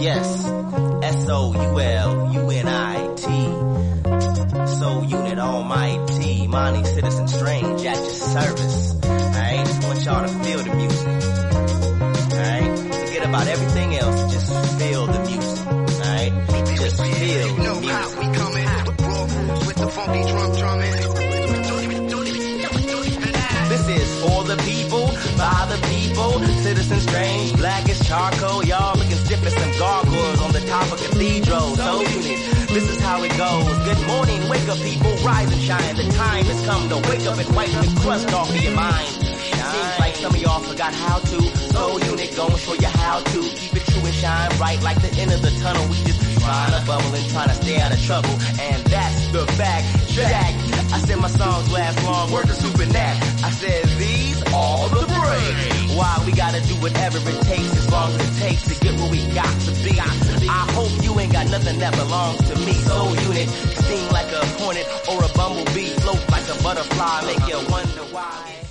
Yes, SOULUNIT. Soul Unit Almighty. Monty Citizen Strange at your service. Alright, I want y'all to feel the music. Alright, forget about everything else, just feel the music. Alright, just feel the music. We coming with the funky drumming. This is for the people, by the people. Citizen Strange, black as charcoal. Y'all looking stiff as some gargoyles on the top of cathedral. Soul Unit, this is how it goes. Good morning, wake up people, rise and shine. The time has come to wake up and wipe the crust off of your mind. Seems like some of y'all forgot how to. Soul Unit gon' show you how to. Keep it true and shine bright like the end of the tunnel. We just trying to bubble and trying to stay out of trouble. And that's the fact. Jack, I said my songs last long, word to super nap. I said these all the break. Why we gotta do whatever it takes, as long as it takes to get where we got to be. I hope you ain't got nothing that belongs to me. Soul Unit, sting like a hornet or a bumblebee, float like a butterfly, make you wonder why.